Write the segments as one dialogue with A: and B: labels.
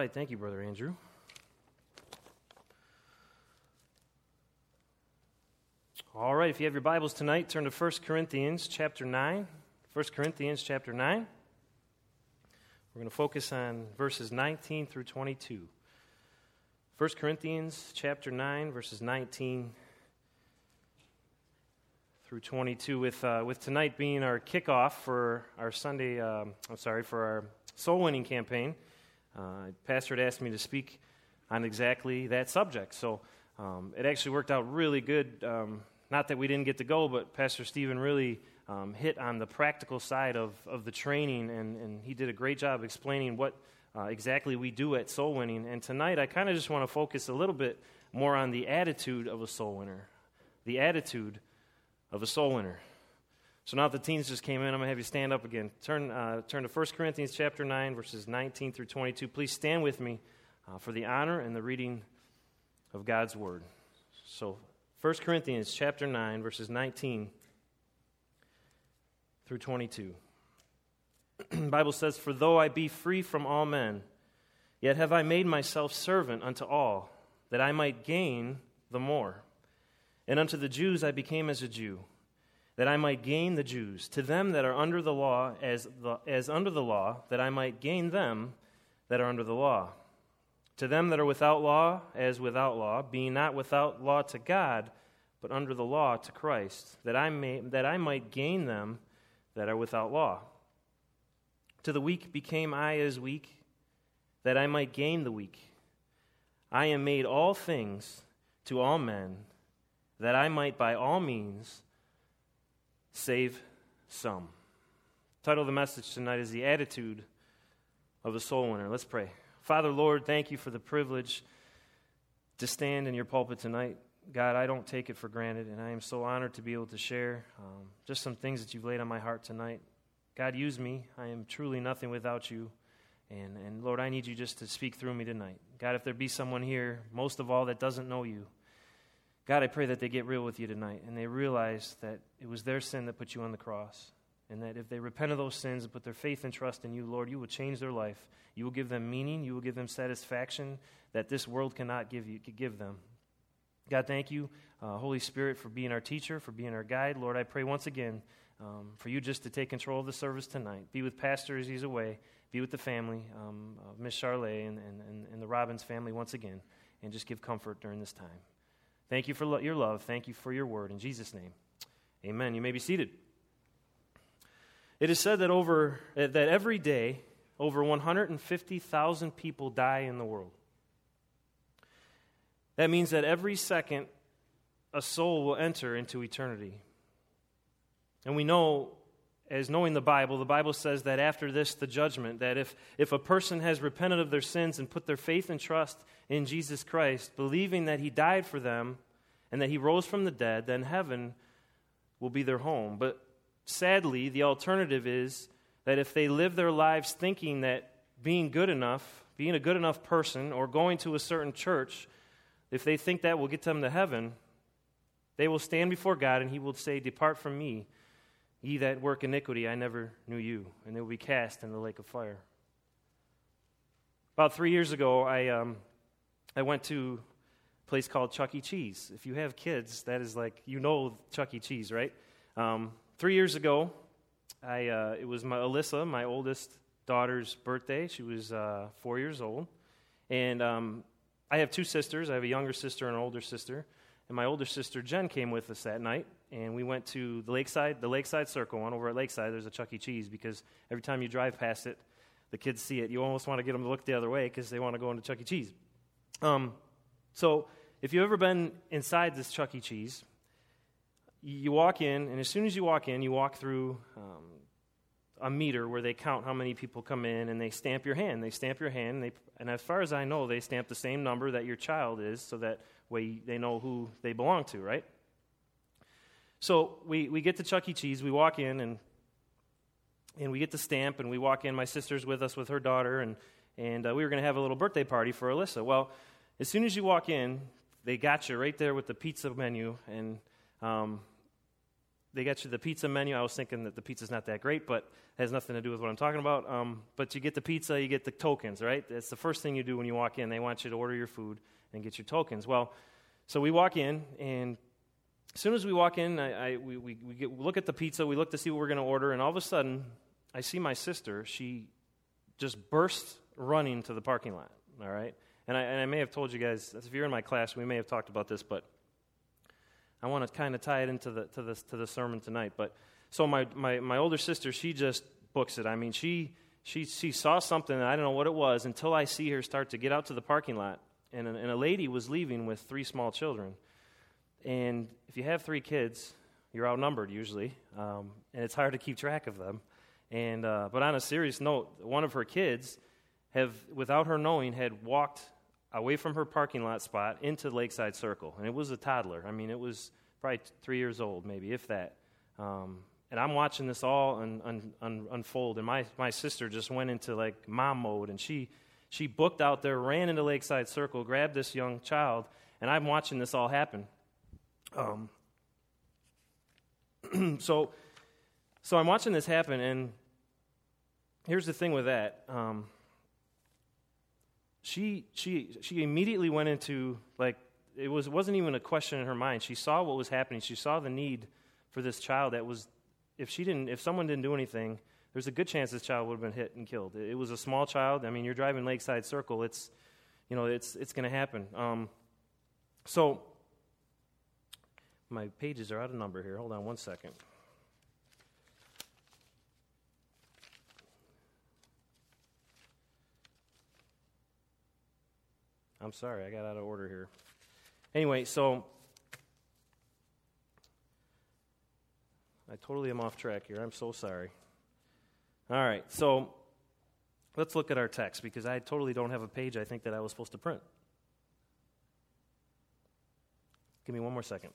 A: right. Thank you, Brother Andrew. All right. If you have your Bibles tonight, turn to 1 Corinthians chapter 9. 1 Corinthians chapter 9. We're going to focus on verses 19 through 22. 1 Corinthians chapter 9, verses 19 through 22, with tonight being our kickoff for our for our soul winning campaign. Pastor had asked me to speak on exactly that subject, so it actually worked out really good. Not that we didn't get to go, but Pastor Stephen really hit on the practical side of the training, and he did a great job explaining what exactly we do at soul winning. And tonight I kind of just want to focus a little bit more on the attitude of a soul winner. The attitude of a soul winner. So now that the teens just came in, I'm going to have you stand up again. Turn to 1 Corinthians chapter 9, verses 19 through 22. Please stand with me for the honor and the reading of God's Word. So 1 Corinthians chapter 9, verses 19 through 22. The Bible says, "For though I be free from all men, yet have I made myself servant unto all, that I might gain the more. And unto the Jews I became as a Jew, that I might gain the Jews. To them that are under the law, as under the law, that I might gain them that are under the law. To them that are without law, as without law, being not without law to God, but under the law to Christ, that I might gain them that are without law. To the weak became I as weak, that I might gain the weak. I am made all things to all men, that I might by all means save some." The title of the message tonight is The Attitude of a Soul Winner. Let's pray. Father, Lord, thank you for the privilege to stand in your pulpit tonight. God, I don't take it for granted, and I am so honored to be able to share just some things that you've laid on my heart tonight. God, use me. I am truly nothing without you. And Lord, I need you just to speak through me tonight. God, if there be someone here, most of all, that doesn't know you, God, I pray that they get real with you tonight and they realize that it was their sin that put you on the cross, and that if they repent of those sins and put their faith and trust in you, Lord, you will change their life. You will give them meaning. You will give them satisfaction that this world cannot give them. God, thank you, Holy Spirit, for being our teacher, for being our guide. Lord, I pray once again for you just to take control of the service tonight. Be with Pastor as he's away. Be with the family, Miss Charlotte and the Robbins family once again, and just give comfort during this time. Thank you for your love. Thank you for your word. In Jesus' name, amen. You may be seated. It is said that every day, over 150,000 people die in the world. That means that every second, a soul will enter into eternity. And we know, as knowing the Bible says that after this, the judgment, that if a person has repented of their sins and put their faith and trust in Jesus Christ, believing that he died for them and that he rose from the dead, then heaven will be their home. But sadly, the alternative is that if they live their lives thinking that being good enough, being a good enough person, or going to a certain church, if they think that will get them to heaven, they will stand before God and he will say, "Depart from me, ye that work iniquity, I never knew you," and they will be cast in the lake of fire. About 3 years ago, I went to a place called Chuck E. Cheese. If you have kids, that is like, you know Chuck E. Cheese, right? 3 years ago, it was Alyssa, my oldest daughter's birthday. She was 4 years old. And I have two sisters. I have a younger sister and an older sister. And my older sister, Jen, came with us that night. And we went to the Lakeside Circle one. Over at Lakeside, there's a Chuck E. Cheese, because every time you drive past it, the kids see it. You almost want to get them to look the other way because they want to go into Chuck E. Cheese. So if you've ever been inside this Chuck E. Cheese, you walk in, and as soon as you walk in, you walk through a meter where they count how many people come in, and they stamp your hand. And as far as I know, they stamp the same number that your child is, so that way they know who they belong to, right? So we get to Chuck E. Cheese, we walk in, and we get the stamp, and we walk in. My sister's with us with her daughter, and we were going to have a little birthday party for Alyssa. Well, as soon as you walk in, they got you right there with the pizza menu, and they got you the pizza menu. I was thinking that the pizza's not that great, but it has nothing to do with what I'm talking about. But you get the pizza, you get the tokens, right? That's the first thing you do when you walk in. They want you to order your food and get your tokens. Well, so we walk in, and as soon as we walk in, we look at the pizza, we look to see what we're going to order, and all of a sudden, I see my sister. She just burst running to the parking lot, all right? And I may have told you guys, if you're in my class, we may have talked about this, but I want to kind of tie it into the sermon tonight. But so my older sister, she just books it. I mean, she saw something, and I don't know what it was, until I see her start to get out to the parking lot, and a lady was leaving with 3 small children. And if you have 3 kids, you're outnumbered usually, and it's hard to keep track of them. And but on a serious note, one of her kids without her knowing, had walked away from her parking lot spot into Lakeside Circle. And it was a toddler. I mean, it was probably 3 years old, maybe, if that. And I'm watching this all unfold. And my sister just went into, like, mom mode. And she booked out there, ran into Lakeside Circle, grabbed this young child. And I'm watching this all happen. So I'm watching this happen. And here's the thing with that. She immediately went into, like, it wasn't even a question in her mind. She saw what was happening. She saw the need for this child that was, if someone didn't do anything, there's a good chance this child would have been hit and killed. It was a small child. I mean, you're driving Lakeside Circle. It's going to happen. So my pages are out of number here. Hold on one second. I'm sorry, I got out of order here. Anyway, so I totally am off track here. I'm so sorry. All right, so let's look at our text, because I totally don't have a page I think that I was supposed to print. Give me one more second.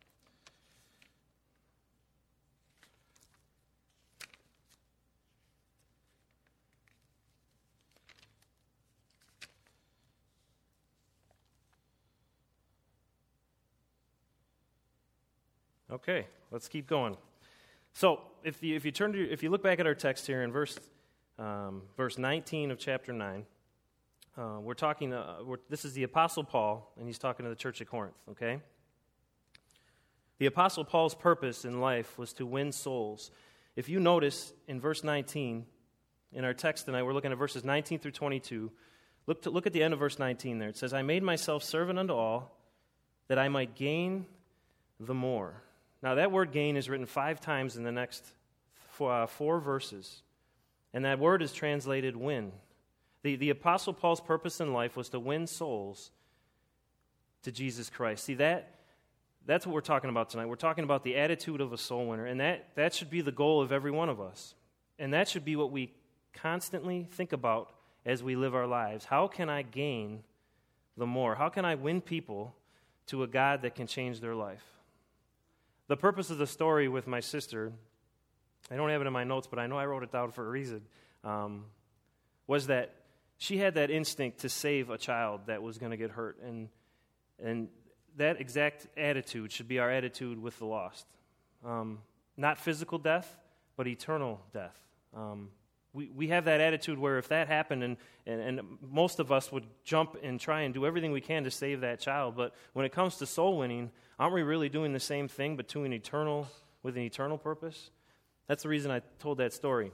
A: Okay, let's keep going. So, if you look back at our text here in verse 19 of chapter 9, we're talking. This is the Apostle Paul, and he's talking to the church at Corinth. Okay. The Apostle Paul's purpose in life was to win souls. If you notice in verse 19 in our text tonight, we're looking at verses 19 through 22. Look at the end of verse 19 there. It says, "I made myself servant unto all, that I might gain the more." Now, that word gain is written 5 times in the next 4 verses. And that word is translated win. The Apostle Paul's purpose in life was to win souls to Jesus Christ. See, that's what we're talking about tonight. We're talking about the attitude of a soul winner. And that should be the goal of every one of us. And that should be what we constantly think about as we live our lives. How can I gain the more? How can I win people to a God that can change their life? The purpose of the story with my sister, I don't have it in my notes, but I know I wrote it down for a reason, was that she had that instinct to save a child that was going to get hurt. And that exact attitude should be our attitude with the lost. Not physical death, but eternal death. We have that attitude where if that happened, and most of us would jump and try and do everything we can to save that child, but when it comes to soul winning, aren't we really doing the same thing but with an eternal purpose? That's the reason I told that story.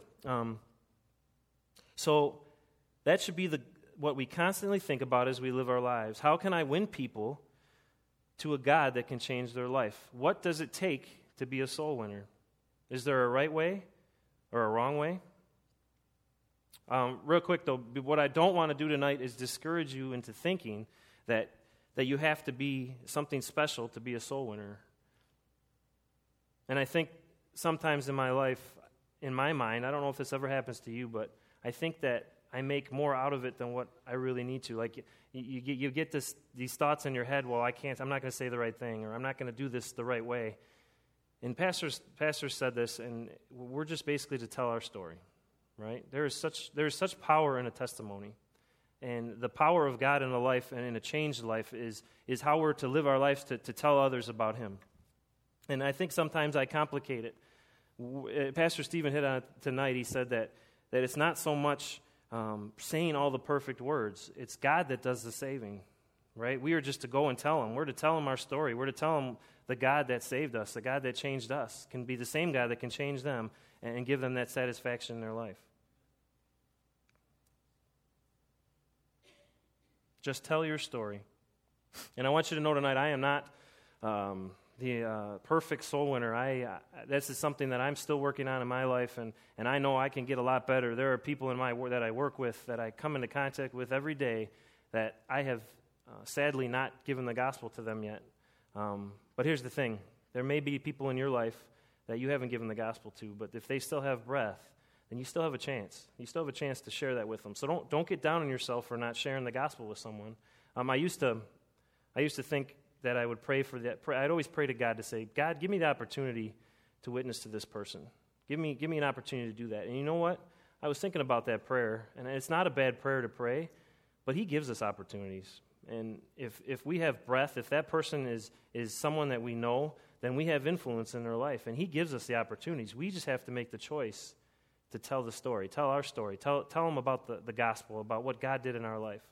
A: So that should be what we constantly think about as we live our lives. How can I win people to a God that can change their life? What does it take to be a soul winner? Is there a right way or a wrong way? Real quick, though, what I don't want to do tonight is discourage you into thinking that you have to be something special to be a soul winner. And I think sometimes in my life, in my mind, I don't know if this ever happens to you, but I think that I make more out of it than what I really need to. Like, you get these thoughts in your head, well, I'm not going to say the right thing, or I'm not going to do this the right way. And pastors said this, and we're just basically to tell our story. Right? There is such power in a testimony. And the power of God in a life and in a changed life is how we're to live our lives to tell others about Him. And I think sometimes I complicate it. Pastor Stephen hit on it tonight. He said that it's not so much saying all the perfect words. It's God that does the saving, right? We are just to go and tell Him. We're to tell Him our story. We're to tell Him the God that saved us, the God that changed us, can be the same God that can change them and give them that satisfaction in their life. Just tell your story. And I want you to know tonight, I am not the perfect soul winner. This is something that I'm still working on in my life, and I know I can get a lot better. There are people that I work with, that I come into contact with every day, that I have sadly not given the gospel to them yet. But here's the thing. There may be people in your life that you haven't given the gospel to, but if they still have breath, then you still have a chance. You still have a chance to share that with them. So don't get down on yourself for not sharing the gospel with someone. I used to think that I would pray for that. I'd always pray to God to say, God, give me the opportunity to witness to this person. Give me an opportunity to do that. And you know what? I was thinking about that prayer, and it's not a bad prayer to pray, but He gives us opportunities. And if we have breath, if that person is someone that we know, then we have influence in their life, and He gives us the opportunities. We just have to make the choice to tell the story, tell our story, tell them about the gospel, about what God did in our life.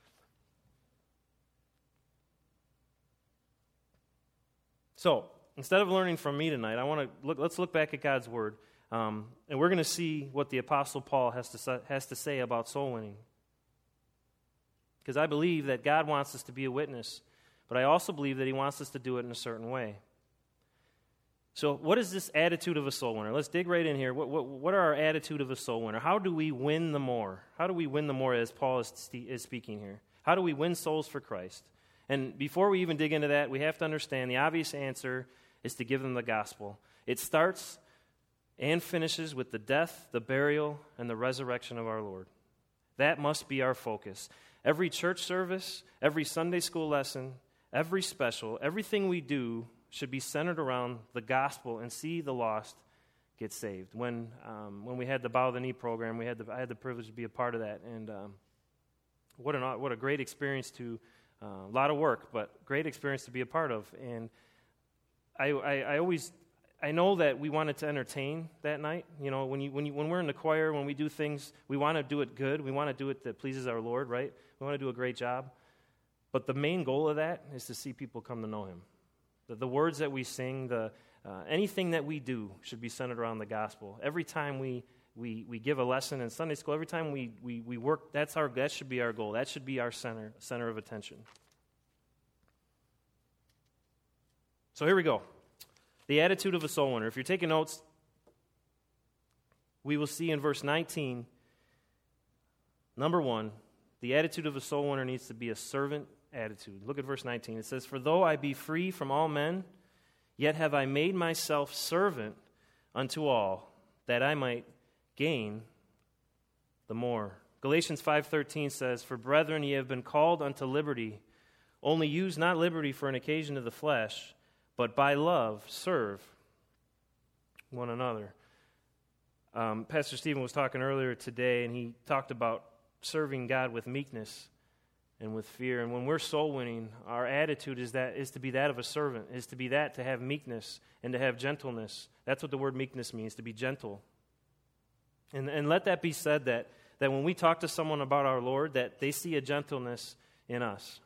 A: So, instead of learning from me tonight, let's look back at God's Word, and we're going to see what the Apostle Paul has to say about soul winning. Because I believe that God wants us to be a witness, but I also believe that He wants us to do it in a certain way. So what is this attitude of a soul winner? Let's dig right in here. What are our attitude of a soul winner? How do we win the more? How do we win the more as Paul is speaking here? How do we win souls for Christ? And before we even dig into that, we have to understand the obvious answer is to give them the gospel. It starts and finishes with the death, the burial, and the resurrection of our Lord. That must be our focus. Every church service, every Sunday school lesson, every special, everything we do should be centered around the gospel and see the lost get saved. When we had the Bow the Knee program, I had the privilege to be a part of that, and what a great experience to a lot of work, but great experience to be a part of. And I know that we wanted to entertain that night. You know, when we're in the choir, when we do things, we want to do it good. We want to do it that pleases our Lord, right? We want to do a great job. But the main goal of that is to see people come to know Him. The words that we sing, anything that we do should be centered around the gospel. Every time we give a lesson in Sunday school, every time we work, that should be our goal. That should be our center of attention. So here we go. The attitude of a soul winner. If you're taking notes, we will see in verse 19, number 1, the attitude of a soul winner needs to be a servant attitude. Look at verse 19. It says, "For though I be free from all men, yet have I made myself servant unto all, that I might gain the more." Galatians 5:13 says, "For brethren, ye have been called unto liberty. Only use not liberty for an occasion of the flesh, but by love serve one another." Pastor Stephen was talking earlier today, and he talked about serving God with meekness and with fear. And when we're soul winning, our attitude is to be that of a servant, is to be that, to have meekness and to have gentleness. That's what the word meekness means, to be gentle. And let that be said that when we talk to someone about our Lord, that they see a gentleness in us.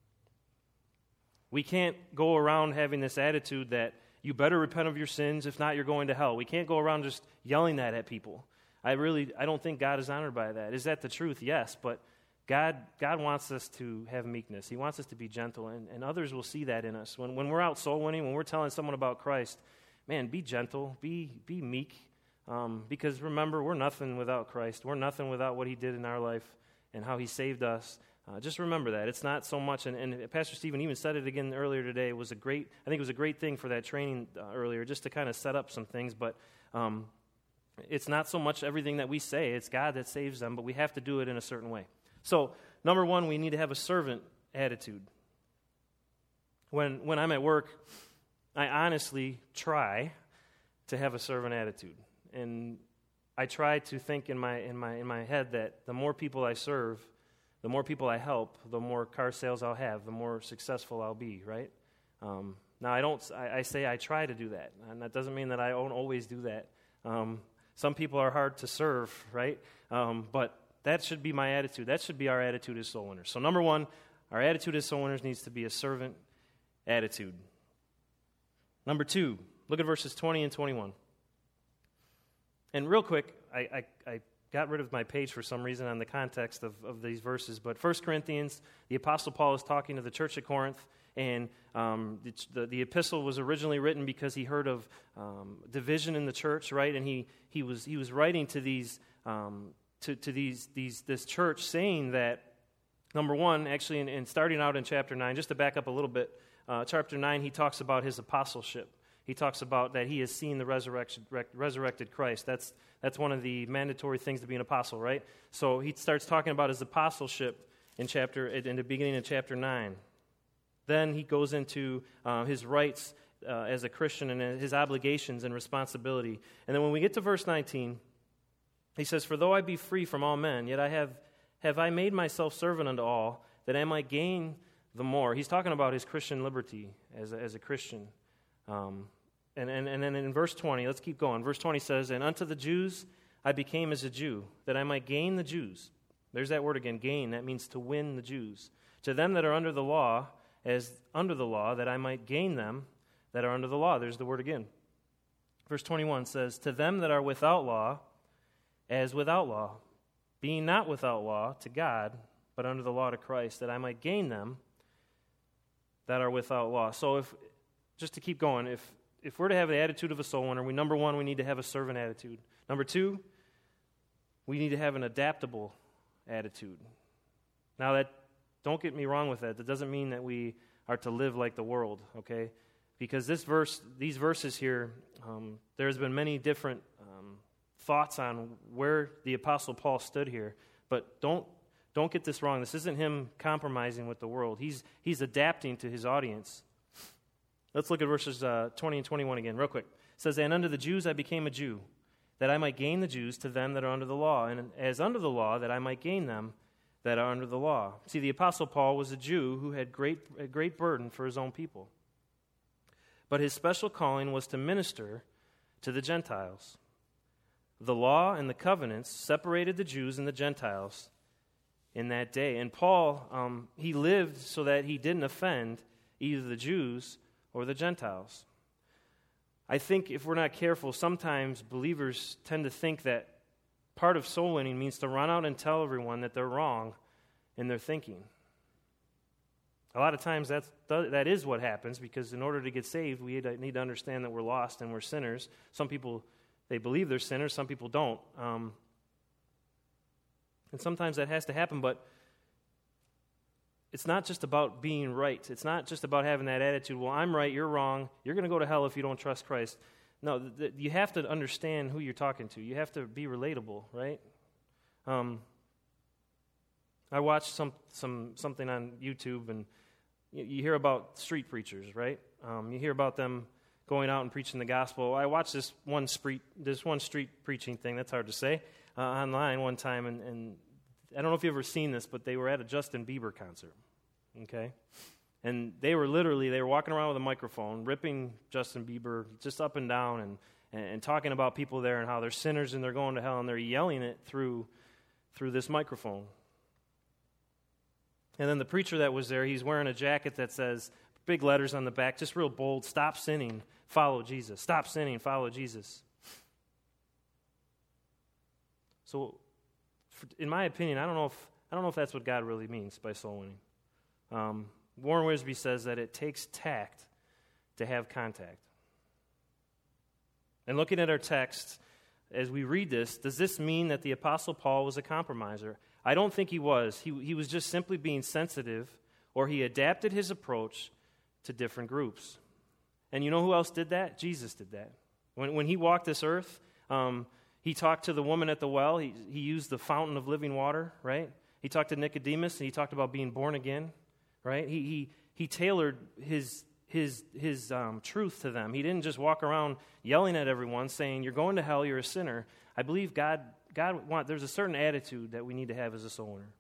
A: We can't go around having this attitude that you better repent of your sins, if not you're going to hell. We can't go around just yelling that at people. I don't think God is honored by that. Is that the truth? Yes, but God wants us to have meekness. He wants us to be gentle, and others will see that in us. When we're out soul winning, when we're telling someone about Christ, man, be gentle, be meek, because remember, we're nothing without Christ. We're nothing without what He did in our life and how He saved us. Just remember that. It's not so much, and Pastor Stephen even said it again earlier today. I think it was a great thing for that training earlier, just to kind of set up some things, but it's not so much everything that we say. It's God that saves them, but we have to do it in a certain way. So, number 1, we need to have a servant attitude. When I'm at work, I honestly try to have a servant attitude, and I try to think in my head that the more people I serve, the more people I help, the more car sales I'll have, the more successful I'll be, right? Now, I say I try to do that, and that doesn't mean that I don't always do that. Some people are hard to serve, right? But that should be my attitude. That should be our attitude as soul winners. So number one, our attitude as soul winners needs to be a servant attitude. Number two, look at verses 20 and 21. And real quick, I got rid of my page for some reason on the context of these verses, but 1 Corinthians, the Apostle Paul is talking to the church at Corinth, and the epistle was originally written because he heard of division in the church, right? And he was writing to these this church, saying that, number one, actually, in starting out in chapter 9, just to back up a little bit, chapter 9, he talks about his apostleship. He talks about that he has seen the resurrected Christ. That's one of the mandatory things to be an apostle, right? So he starts talking about his apostleship in the beginning of chapter 9. Then he goes into his rights as a Christian and his obligations and responsibility. And then when we get to verse 19, he says, "For though I be free from all men, yet have I made myself servant unto all, that I might gain the more." He's talking about his Christian liberty as a Christian. And then in verse 20, let's keep going. Verse 20 says, "And unto the Jews I became as a Jew, that I might gain the Jews." There's that word again, gain. That means to win the Jews. "To them that are under the law, as under the law, that I might gain them that are under the law." There's the word again. Verse 21 says, "To them that are without law, as without law, being not without law to God, but under the law to Christ, that I might gain them that are without law." So just to keep going, if we're to have the attitude of a soul winner, number one, we need to have a servant attitude. Number two, we need to have an adaptable attitude. Now, don't get me wrong with that. That doesn't mean that we are to live like the world, okay? Because these verses here, there's been many different thoughts on where the Apostle Paul stood here. But don't get this wrong. This isn't him compromising with the world. He's adapting to his audience. Let's look at verses 20 and 21 again, real quick. It says, "And unto the Jews I became a Jew, that I might gain the Jews, to them that are under the law, and as under the law, that I might gain them that are under the law." See, the Apostle Paul was a Jew who had a great burden for his own people. But his special calling was to minister to the Gentiles. The law and the covenants separated the Jews and the Gentiles in that day. And Paul, he lived so that he didn't offend either the Jews or the Gentiles. I think if we're not careful, sometimes believers tend to think that part of soul winning means to run out and tell everyone that they're wrong in their thinking. A lot of times that is what happens, because in order to get saved, we need to understand that we're lost and we're sinners. Some people, they believe they're sinners, some people don't. And sometimes that has to happen, but it's not just about being right. It's not just about having that attitude, well, I'm right, you're wrong, you're going to go to hell if you don't trust Christ. No, you have to understand who you're talking to. You have to be relatable, right? I watched something on YouTube, and you hear about street preachers, right? You hear about them going out and preaching the gospel. I watched this one street preaching thing, that's hard to say, online one time, and I don't know if you've ever seen this, but they were at a Justin Bieber concert, okay? And they were walking around with a microphone, ripping Justin Bieber just up and down and talking about people there and how they're sinners and they're going to hell, and they're yelling it through this microphone. And then the preacher that was there, he's wearing a jacket that says, big letters on the back, just real bold, "Stop sinning, follow Jesus. Stop sinning, follow Jesus." So, in my opinion, I don't know if that's what God really means by soul winning. Warren Wiersbe says that it takes tact to have contact. And looking at our text, as we read this, does this mean that the Apostle Paul was a compromiser? I don't think he was. He was just simply being sensitive, or he adapted his approach to different groups. And you know who else did that? Jesus did that. When he walked this earth, he talked to the woman at the well. He used the fountain of living water, right? He talked to Nicodemus, and he talked about being born again, right? He tailored his truth to them. He didn't just walk around yelling at everyone, saying, "You're going to hell, you're a sinner." I believe there's a certain attitude that we need to have as a soul winner.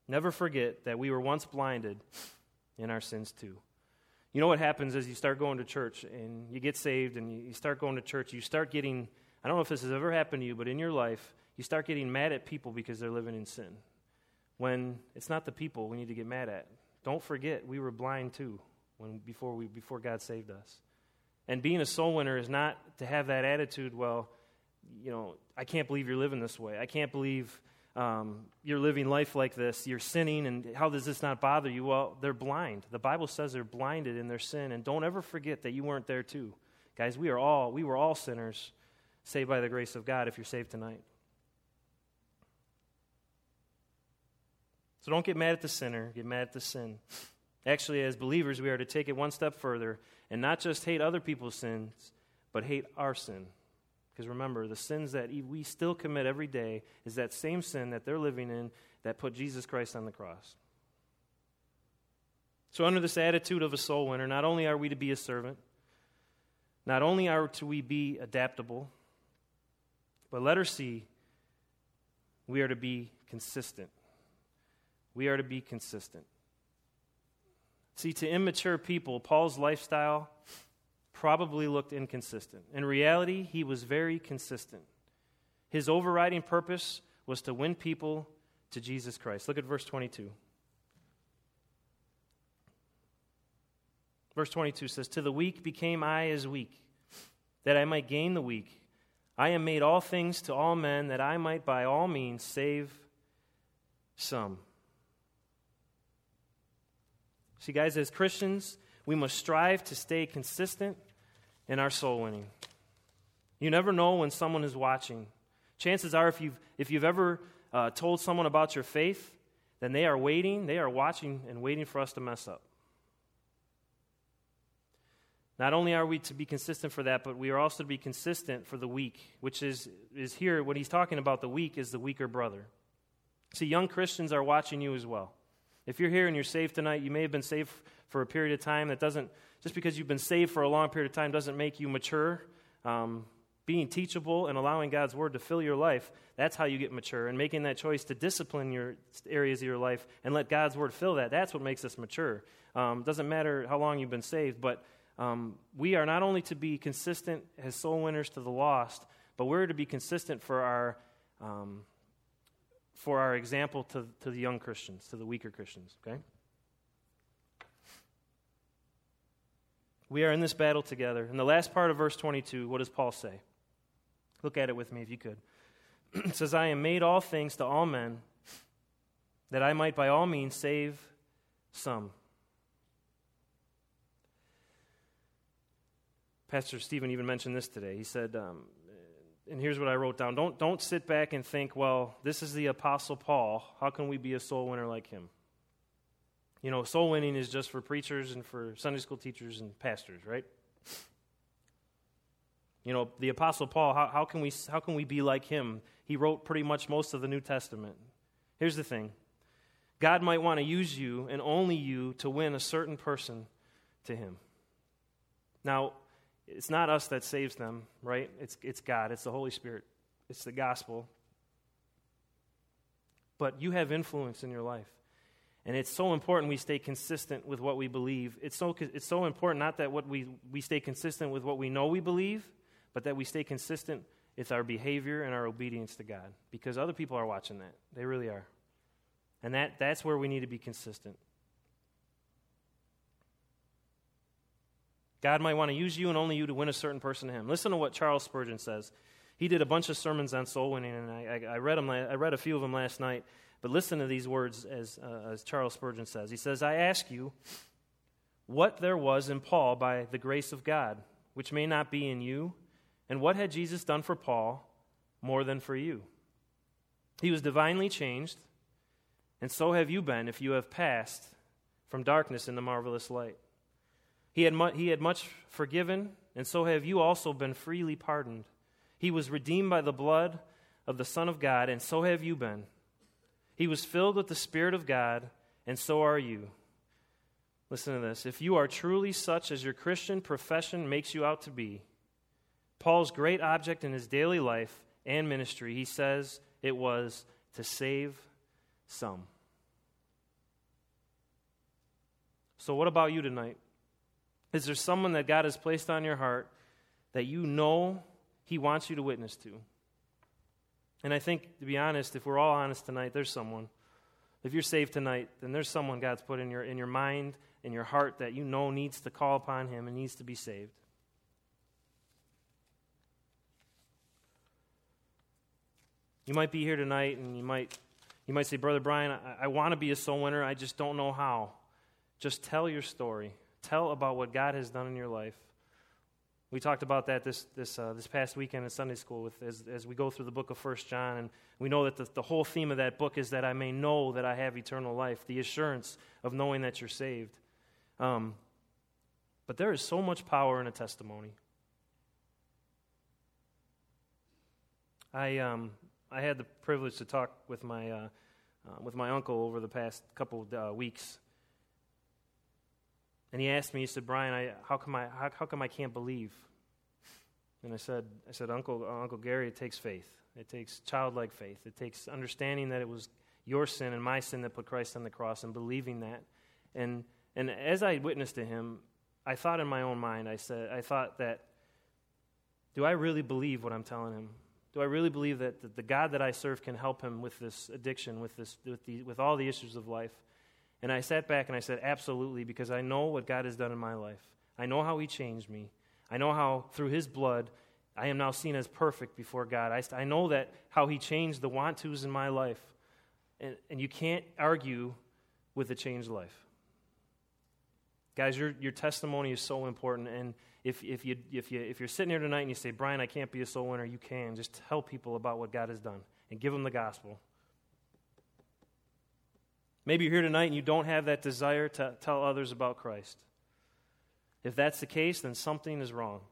A: Never forget that we were once blinded in our sins too. You know what happens as you start going to church and you get saved and you start going to church, you start getting, I don't know if this has ever happened to you, but in your life, you start getting mad at people because they're living in sin. When it's not the people we need to get mad at. Don't forget, we were blind too before God saved us. And being a soul winner is not to have that attitude, well, I can't believe you're living this way. I can't believe you're living life like this. You're sinning, and how does this not bother you? Well, they're blind. The Bible says they're blinded in their sin, and don't ever forget that you weren't there too. Guys, we were all sinners, saved by the grace of God if you're saved tonight. So don't get mad at the sinner, get mad at the sin. Actually, as believers, we are to take it one step further and not just hate other people's sins, but hate our sin. Because remember, the sins that we still commit every day is that same sin that they're living in that put Jesus Christ on the cross. So under this attitude of a soul winner, not only are we to be a servant, not only are we be adaptable, but letter C, we are to be consistent. We are to be consistent. See, to immature people, Paul's lifestyle probably looked inconsistent. In reality, he was very consistent. His overriding purpose was to win people to Jesus Christ. Look at verse 22. Verse 22 says, "To the weak became I as weak, that I might gain the weak. I am made all things to all men, that I might by all means save some." See, guys, as Christians, we must strive to stay consistent in our soul winning. You never know when someone is watching. Chances are, if you've ever told someone about your faith, then they are watching and waiting for us to mess up. Not only are we to be consistent for that, but we are also to be consistent for the weak, which is here, what he's talking about, the weak is the weaker brother. See, young Christians are watching you as well. If you're here and you're saved tonight, you may have been saved for a period of time. Just because you've been saved for a long period of time doesn't make you mature. Being teachable and allowing God's word to fill your life, that's how you get mature. And making that choice to discipline your areas of your life and let God's word fill that's what makes us mature. Doesn't matter how long you've been saved, but we are not only to be consistent as soul winners to the lost, but we're to be consistent for our example to the young Christians, to the weaker Christians, okay? We are in this battle together. In the last part of verse 22, what does Paul say? Look at it with me if you could. It says, "I am made all things to all men, that I might by all means save some." Pastor Stephen even mentioned this today. He said, and here's what I wrote down. Don't sit back and think, well, this is the Apostle Paul. How can we be a soul winner like him? Soul winning is just for preachers and for Sunday school teachers and pastors, right? The Apostle Paul, how can we be like him? He wrote pretty much most of the New Testament. Here's the thing. God might want to use you and only you to win a certain person to him. Now, it's not us that saves them, right? It's God. It's the Holy Spirit. It's the gospel. But you have influence in your life. And it's so important we stay consistent with what we believe. It's so important not that we stay consistent with what we know we believe, but that we stay consistent with our behavior and our obedience to God. Because other people are watching that. They really are. And that's where we need to be consistent. God might want to use you and only you to win a certain person to him. Listen to what Charles Spurgeon says. He did a bunch of sermons on soul winning, and I read them. I read a few of them last night. But listen to these words as Charles Spurgeon says. He says, "I ask you what there was in Paul by the grace of God, which may not be in you, and what had Jesus done for Paul more than for you? He was divinely changed, and so have you been if you have passed from darkness into marvelous light. He had much forgiven, and so have you also been freely pardoned. He was redeemed by the blood of the Son of God, and so have you been. He was filled with the Spirit of God, and so are you." Listen to this. "If you are truly such as your Christian profession makes you out to be, Paul's great object in his daily life and ministry, he says it was to save some." So what about you tonight? Is there someone that God has placed on your heart that you know he wants you to witness to? And I think, to be honest, if we're all honest tonight, there's someone. If you're saved tonight, then there's someone God's put in your mind, in your heart, that you know needs to call upon him and needs to be saved. You might be here tonight and you might say, Brother Brian, I want to be a soul winner, I just don't know how. Just tell your story. Tell about what God has done in your life. We talked about that this past weekend in Sunday school as we go through the book of 1 John, and we know that the whole theme of that book is that I may know that I have eternal life, the assurance of knowing that you're saved. But there is so much power in a testimony. I had the privilege to talk with my uncle over the past couple weeks. And he asked me, he said, Brian, how come I can't believe? And I said, Uncle Gary, it takes faith. It takes childlike faith. It takes understanding that it was your sin and my sin that put Christ on the cross and believing that. And as I witnessed to him, I thought in my own mind, I thought that, do I really believe what I'm telling him? Do I really believe that the God that I serve can help him with this addiction, with all the issues of life? And I sat back and I said, absolutely, because I know what God has done in my life. I know how he changed me. I know how, through his blood, I am now seen as perfect before God. I know that how he changed the want-tos in my life. And you can't argue with a changed life. Guys, your testimony is so important. And if you're sitting here tonight and you say, Brian, I can't be a soul winner, you can. Just tell people about what God has done and give them the gospel. Maybe you're here tonight and you don't have that desire to tell others about Christ. If that's the case, then something is wrong.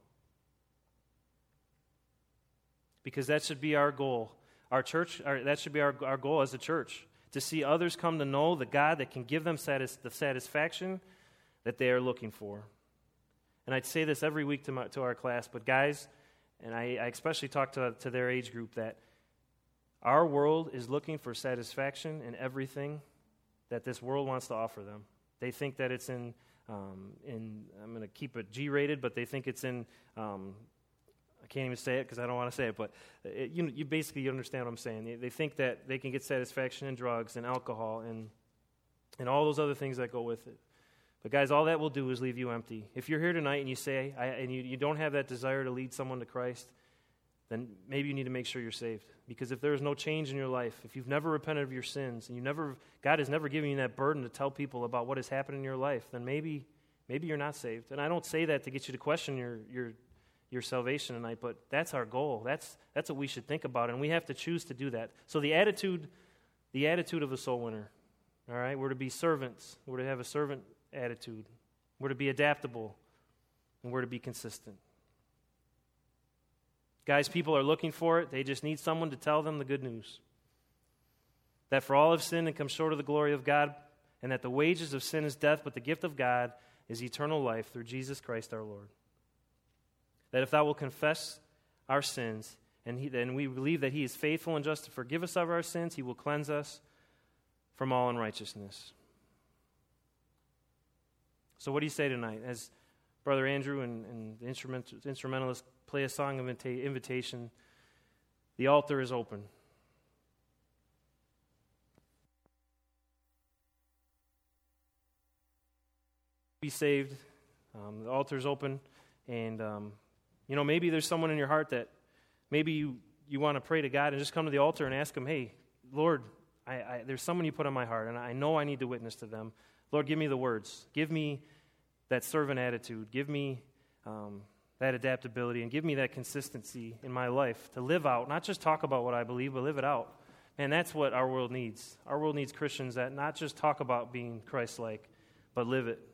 A: Because that should be our goal. That should be our goal as a church, to see others come to know the God that can give them the satisfaction that they are looking for. And I'd say this every week to our class, but guys, and I especially talk to their age group, that our world is looking for satisfaction in everything that this world wants to offer them. They think that it's in I'm going to keep it G-rated, but they think it's in, I can't even say it because I don't want to say it, but you basically understand what I'm saying. They think that they can get satisfaction in drugs and alcohol and all those other things that go with it. But guys, all that will do is leave you empty. If you're here tonight and you say, you don't have that desire to lead someone to Christ, then maybe you need to make sure you're saved. Because if there is no change in your life, if you've never repented of your sins, and God has never given you that burden to tell people about what has happened in your life, then maybe you're not saved. And I don't say that to get you to question your salvation tonight, but that's our goal. That's what we should think about, and we have to choose to do that. So the attitude of a soul winner, all right? We're to be servants. We're to have a servant attitude. We're to be adaptable, and we're to be consistent. Guys, people are looking for it. They just need someone to tell them the good news. That for all have sinned and come short of the glory of God, and that the wages of sin is death, but the gift of God is eternal life through Jesus Christ our Lord. That if thou wilt confess our sins, and we believe that he is faithful and just to forgive us of our sins, he will cleanse us from all unrighteousness. So what do you say tonight? As Brother Andrew and the instrumentalists play a song of invitation, the altar is open. Be saved. The altar is open. And, maybe there's someone in your heart that maybe you want to pray to God and just come to the altar and ask him, hey, Lord, there's someone you put on my heart, and I know I need to witness to them. Lord, give me the words. Give me that servant attitude. Give me that adaptability, and give me that consistency in my life to live out, not just talk about what I believe, but live it out. And that's what our world needs. Our world needs Christians that not just talk about being Christ-like, but live it.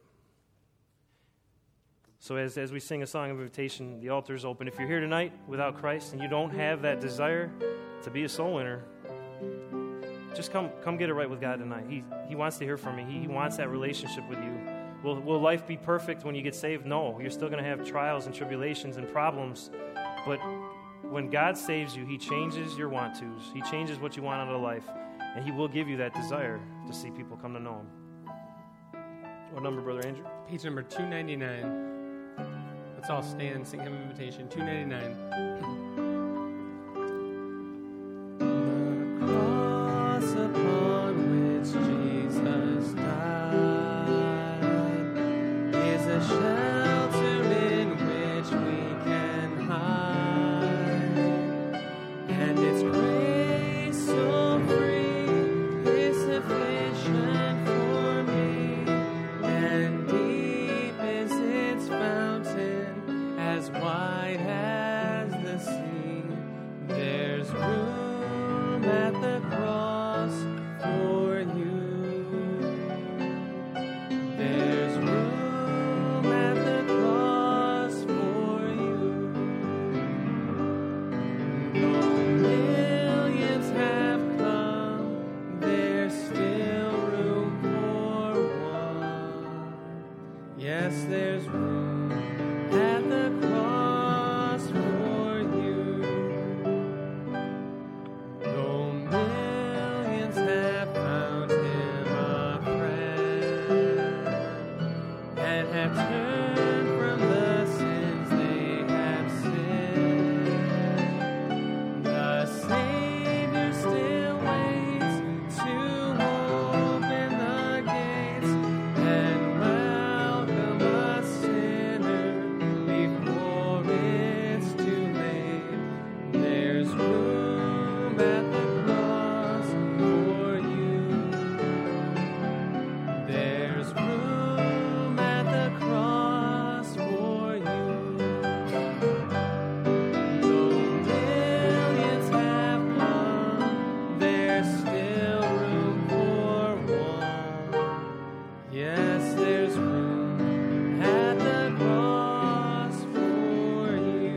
A: So as we sing a song of invitation, the altar is open. If you're here tonight without Christ and you don't have that desire to be a soul winner, just come get it right with God tonight. He wants to hear from you. He wants that relationship with you. Will life be perfect when you get saved? No. You're still going to have trials and tribulations and problems. But when God saves you, he changes your want-tos. He changes what you want out of life. And he will give you that desire to see people come to know him. What number, Brother Andrew?
B: Page number 299. Let's all stand, sing him invitation. 299. The cross upon which Jesus died is a shelter in which we can hide, and its grace so free is sufficient for me, and deep is its fountain, as wide as the sea. There's room at the cross for you. There's room at the cross for you. Though millions have come, there's still room for one. Yes, there's room at the cross for you. Though millions have found him a friend and have turned from the sins they have sinned, the Savior still waits to open the gates and welcome a sinner before it's too late. There's room at the cross for you. There's room at the cross for you. Though millions have come, there's still room for one. Yes, there's room at the cross for you.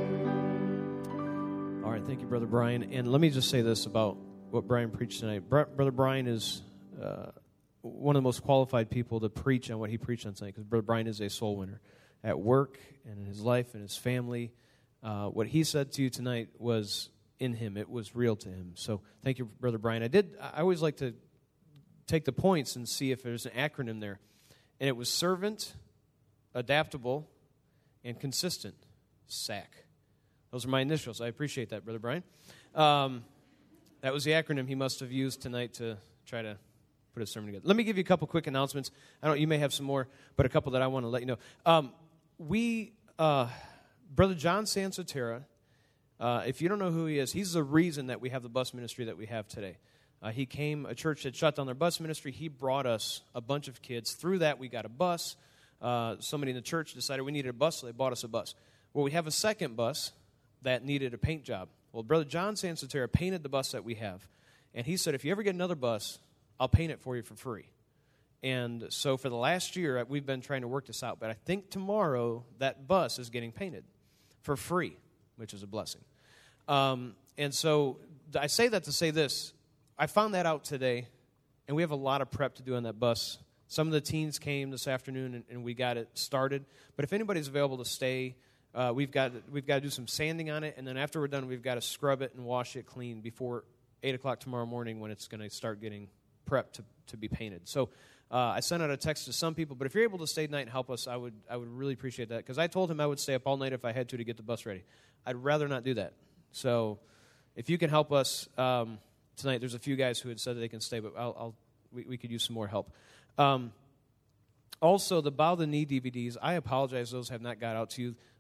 C: All right, thank you, Brother Brian. And let me just say this about what Brian preached tonight. Brother Brian is one of the most qualified people to preach on what he preached on tonight, because Brother Brian is a soul winner at work and in his life and his family. What he said to you tonight was in him. It was real to him. So thank you, Brother Brian. I always like to take the points and see if there's an acronym there. And it was servant, adaptable, and consistent. SAC. Those are my initials. I appreciate that, Brother Brian. That was the acronym he must have used tonight to try to put his sermon together. Let me give you a couple quick announcements. I don't know, you may have some more, but a couple that I want to let you know. Brother John Sansotera, if you don't know who he is, he's the reason that we have the bus ministry that we have today. He came, a church had shut down their bus ministry. He brought us a bunch of kids. Through that, we got a bus. Somebody in the church decided we needed a bus, so they bought us a bus. Well, we have a second bus that needed a paint job. Well, Brother John Sansotera painted the bus that we have. And he said, if you ever get another bus, I'll paint it for you for free. And so for the last year, we've been trying to work this out. But I think tomorrow that bus is getting painted for free, which is a blessing. And so I say that to say this. I found that out today, and we have a lot of prep to do on that bus. Some of the teens came this afternoon, and we got it started. But if anybody's available to stay, we've got to do some sanding on it, and then after we're done, we've got to scrub it and wash it clean before 8 o'clock tomorrow morning when it's going to start getting prepped to be painted. So I sent out a text to some people, but if you're able to stay tonight and help us, I would really appreciate that, because I told him I would stay up all night if I had to get the bus ready. I'd rather not do that. So if you can help us tonight, there's a few guys who had said that they can stay, but we could use some more help. Also, the Bow the Knee DVDs, I apologize, those have not got out to you.